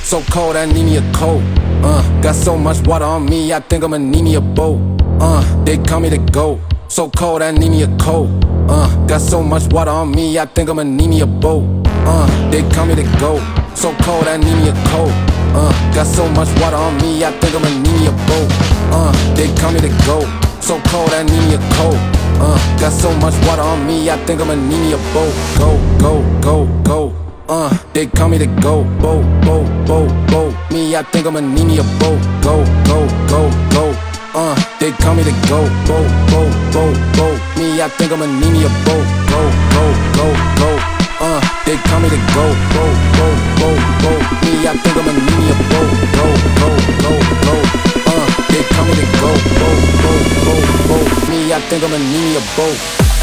So cold, I need me a coat. Got so much water on me, I think I'ma need me a boat. They call me the GOAT. So cold, I need me a coat. Got so much water on me, I think I'ma need me a boat. They call me the GOAT. So cold, I need me a coat. Got so much water on me, I think I'ma need me a boat. They call me the GOAT. So cold, I need me a coat. Got so much water on me, I think I'ma need me a boat. Go, go, go, go. They call me the GOAT. Boat, boat, boat, boat. Me, I think I'ma need me a boat. Go, go, go, go. They call me the GOAT. Boat, boat, boat, boat. Me, I think I'ma need me a boat. Go, go, go, go. They call me the GOAT. Boat, boat, boat, boat. Me, I think I'ma need me a boat. Go, go, go, go. They call me the GOAT. Boat, boat, boat, boat. Me, I think I'ma need me a boat.